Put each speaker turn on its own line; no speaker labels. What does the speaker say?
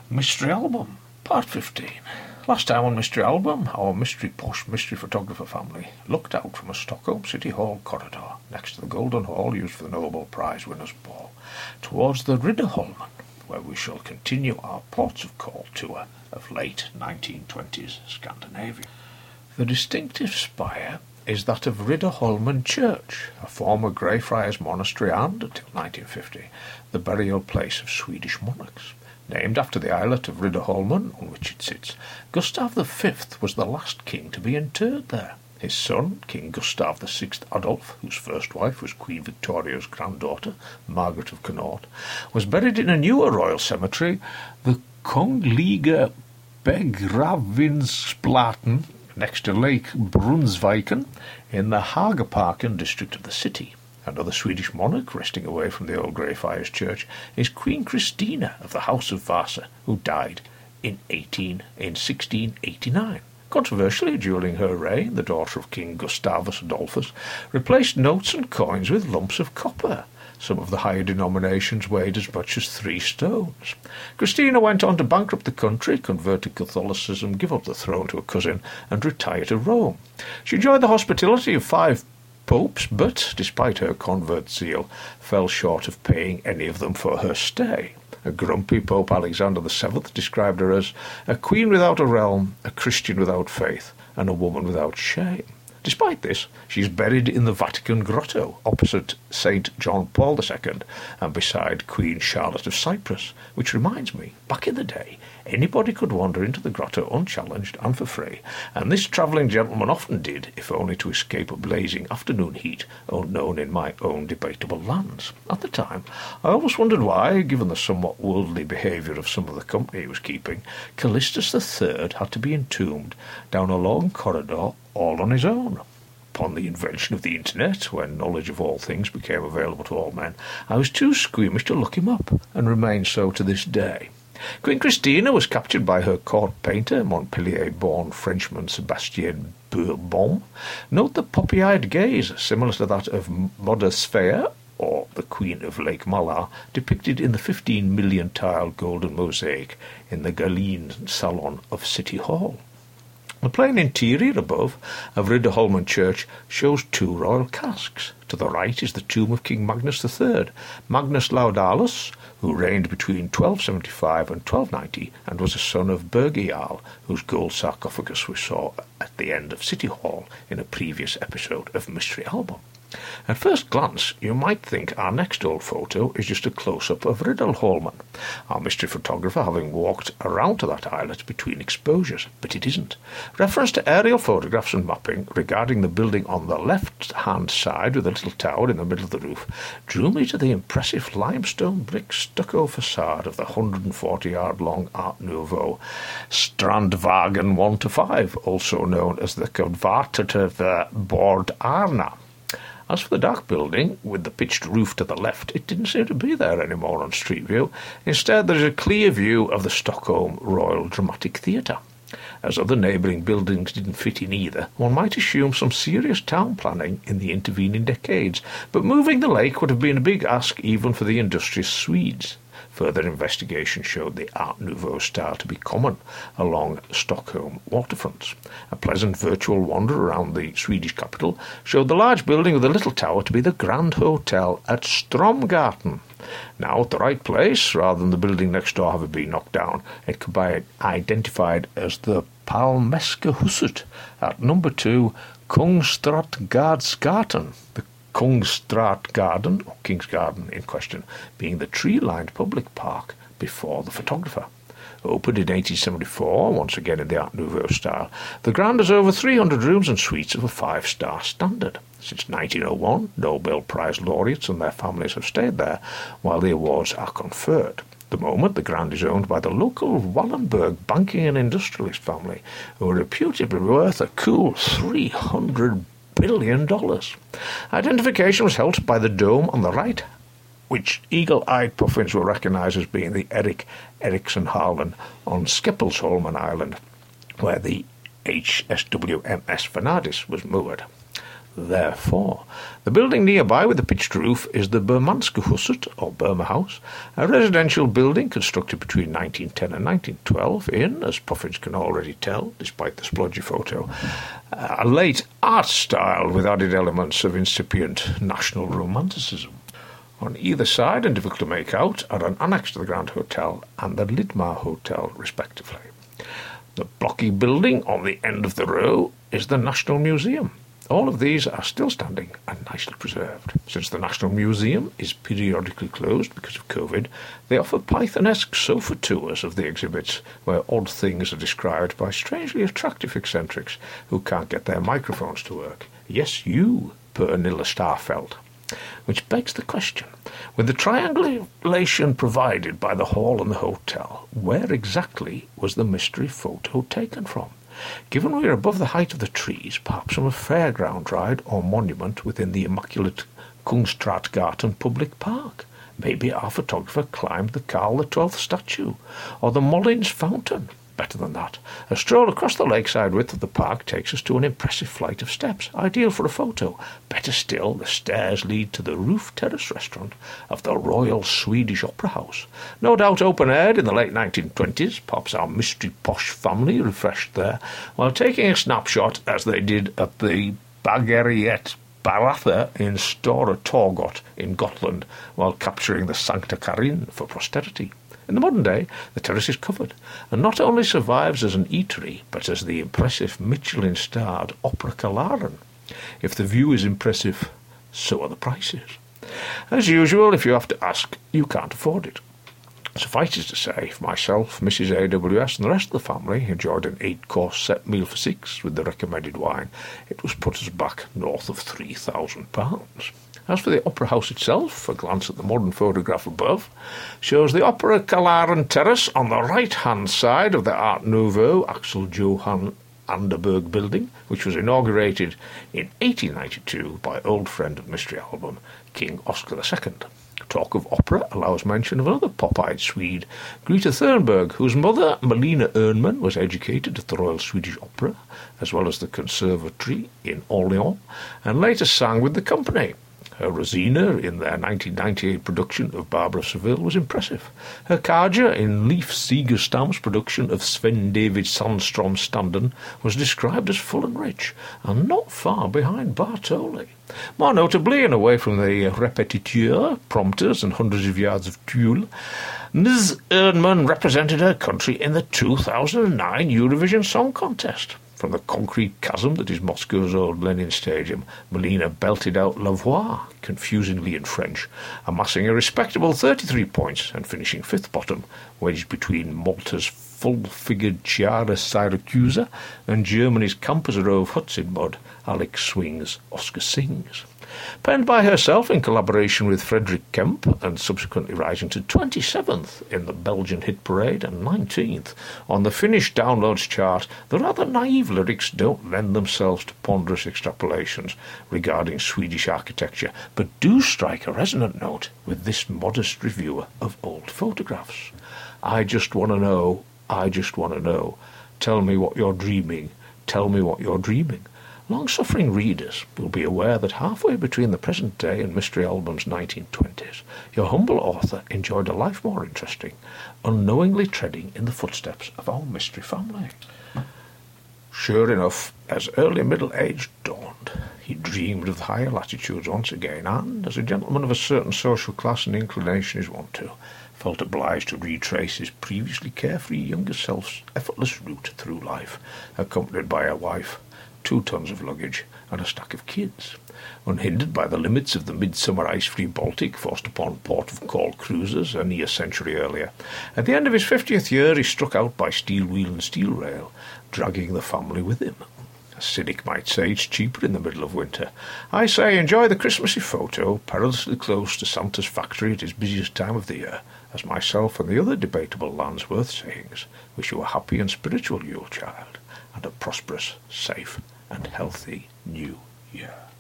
Mystery Album, Part 15. Last time on Mystery Album, our mystery posh mystery photographer family looked out from a Stockholm City Hall corridor next to the Golden Hall used for the Nobel Prize winners' ball towards the Riddarholmen, where we shall continue our ports of call tour of late 1920s Scandinavia. The distinctive spire is that of Riddarholmen Church, a former Greyfriars monastery and, until 1950, the burial place of Swedish monarchs. Named after the islet of Riddarholmen on which it sits, Gustav V was the last king to be interred there. His son, King Gustav VI Adolf, whose first wife was Queen Victoria's granddaughter, Margaret of Connaught, was buried in a newer royal cemetery, the Kungliga Begravningsplatsen, next to Lake Brunnsviken, in the Hagaparken district of the city. Another Swedish monarch resting away from the old Greyfriars Church is Queen Christina of the House of Vasa, who died in 1689. Controversially, during her reign, the daughter of King Gustavus Adolphus replaced notes and coins with lumps of copper. Some of the higher denominations weighed as much as 3 stones. Christina went on to bankrupt the country, convert to Catholicism, give up the throne to a cousin, and retire to Rome. She enjoyed the hospitality of 5 popes, but, despite her convert zeal, fell short of paying any of them for her stay. A grumpy Pope Alexander VII described her as a queen without a realm, a Christian without faith, and a woman without shame. Despite this, she is buried in the Vatican Grotto, opposite St. John Paul II, and beside Queen Charlotte of Cyprus, which reminds me, back in the day, anybody could wander into the grotto unchallenged and for free, and this travelling gentleman often did, if only to escape a blazing afternoon heat unknown in my own debatable lands. At the time, I always wondered why, given the somewhat worldly behaviour of some of the company he was keeping, Callistus III had to be entombed down a long corridor all on his own. Upon the invention of the internet, when knowledge of all things became available to all men, I was too squeamish to look him up, and remain so to this day. Queen Christina was captured by her court painter, Montpellier-born Frenchman Sebastien Bourbon. Note the poppy-eyed gaze, similar to that of Modesphère, or the Queen of Lake Malar, depicted in the 15 million tile golden mosaic in the Galene Salon of City Hall. The plain interior above of Riddarholmen Church shows 2 royal casks. To the right is the tomb of King Magnus III, Magnus Laudalus, who reigned between 1275 and 1290 and was a son of Birger, whose gold sarcophagus we saw at the end of City Hall in a previous episode of Mystery Album. At first glance, you might think our next old photo is just a close-up of Riddarholmen, our mystery photographer having walked around to that islet between exposures, but it isn't. Reference to aerial photographs and mapping regarding the building on the left-hand side with a little tower in the middle of the roof drew me to the impressive limestone brick stucco facade of the 140-yard-long Art Nouveau Strandwagen 1-5, also known as the Kvarterer Bord Arna. As for the dark building, with the pitched roof to the left, it didn't seem to be there anymore on street view. Instead, there is a clear view of the Stockholm Royal Dramatic Theatre. As other neighbouring buildings didn't fit in either, one might assume some serious town planning in the intervening decades, but moving the lake would have been a big ask even for the industrious Swedes. Further investigation showed the Art Nouveau style to be common along Stockholm waterfronts. A pleasant virtual wander around the Swedish capital showed the large building with the little tower to be the Grand Hotel at Stromgarten. Now at the right place, rather than the building next door having been knocked down, it could be identified as the Palmeska-huset at number 2 Kungsträdgårdsgatan. The Kungsträd Garden, or King's Garden in question, being the tree-lined public park before the photographer. Opened in 1874, once again in the Art Nouveau style, the Grand has over 300 rooms and suites of a 5-star standard. Since 1901, Nobel Prize laureates and their families have stayed there while the awards are conferred. At the moment, the Grand is owned by the local Wallenberg banking and industrialist family, who are reputedly worth a cool $300 billion. Identification was held by the dome on the right, which eagle-eyed puffins will recognise as being the Erik Eriksen-Harlan on Skeppelsholmen Island, where the HSWMS Vanadis was moored. therefore. The building nearby with the pitched roof is the Burmanske-huset, or Burma House, a residential building constructed between 1910 and 1912 in, as puffins can already tell, despite the splodgy photo, a late art style with added elements of incipient national romanticism. On either side, and difficult to make out, are an annex to the Grand Hotel and the Lidmar Hotel, respectively. The blocky building on the end of the row is the National Museum. All of these are still standing and nicely preserved. Since the National Museum is periodically closed because of COVID, they offer Pythonesque sofa tours of the exhibits, where odd things are described by strangely attractive eccentrics who can't get their microphones to work. Yes, you, Pernilla Starfelt. Which begs the question, with the triangulation provided by the hall and the hotel, where exactly was the mystery photo taken from? Given we are above the height of the trees, perhaps from a fairground ride or monument within the immaculate Kungstradgarten public park. Maybe our photographer climbed the Karl XII statue, or the Mollins fountain. Better than that, a stroll across the lakeside width of the park takes us to an impressive flight of steps, ideal for a photo. Better still, the stairs lead to the roof terrace restaurant of the Royal Swedish Opera House. No doubt open-aired in the late 1920s, perhaps our mystery posh family refreshed there, while taking a snapshot, as they did at the Bageriet Baratha in Stora Torgot in Gotland, while capturing the Sancta Karin for posterity. In the modern day, the terrace is covered, and not only survives as an eatery, but as the impressive Michelin-starred Opera Kalaren. If the view is impressive, so are the prices. As usual, if you have to ask, you can't afford it. Suffice it to say, myself, Mrs. AWS, and the rest of the family enjoyed an 8-course set meal for 6 with the recommended wine. It was put us back north of £3,000. As for the Opera House itself, a glance at the modern photograph above shows the Opera Kalaren Terrace on the right-hand side of the Art Nouveau Axel Johan Anderberg building, which was inaugurated in 1892 by old friend of Mystery Album, King Oscar II. Talk of opera allows mention of another pop-eyed Swede, Greta Thunberg, whose mother, Melina Ernman, was educated at the Royal Swedish Opera, as well as the Conservatory in Orléans, and later sang with the company. Her Rosina in their 1998 production of Barbara of Seville was impressive. Her Kaja in Leif Segerstam's production of Sven David Sandström Standen was described as full and rich, and not far behind Bartoli. More notably, and away from the répétiteur, prompters, and hundreds of yards of tulle, Ms. Ernman represented her country in the 2009 Eurovision Song Contest. From the concrete chasm that is Moscow's old Lenin Stadium, Melina belted out La Voix, confusingly in French, amassing a respectable 33 points and finishing 5th bottom, wedged between Malta's full-figured Chiara Syracusa and Germany's Campus Rove Hudson Mud, Alex Swing's Oscar Sings. Penned by herself in collaboration with Frederick Kemp, and subsequently rising to 27th in the Belgian hit parade and 19th on the Finnish downloads chart, the rather naive lyrics don't lend themselves to ponderous extrapolations regarding Swedish architecture, but do strike a resonant note with this modest reviewer of old photographs. I just want to know, tell me what you're dreaming, tell me what you're dreaming. Long-suffering readers will be aware that halfway between the present day and Mystery Album's 1920s, your humble author enjoyed a life more interesting, unknowingly treading in the footsteps of our mystery family. Sure enough, as early middle age dawned, he dreamed of the higher latitudes once again, and, as a gentleman of a certain social class and inclination is wont to, felt obliged to retrace his previously carefree younger self's effortless route through life, accompanied by a wife, 2 tons of luggage, and a stack of kids. Unhindered by the limits of the midsummer ice-free Baltic forced upon port of call cruisers a near century earlier, at the end of his 50th year he struck out by steel wheel and steel rail, dragging the family with him. A cynic might say it's cheaper in the middle of winter. I say enjoy the Christmassy photo, perilously close to Santa's factory at his busiest time of the year, as myself and the other debatable Landsworth sayings wish you a happy and spiritual Yule, child, and a prosperous, safe, and healthy New Year.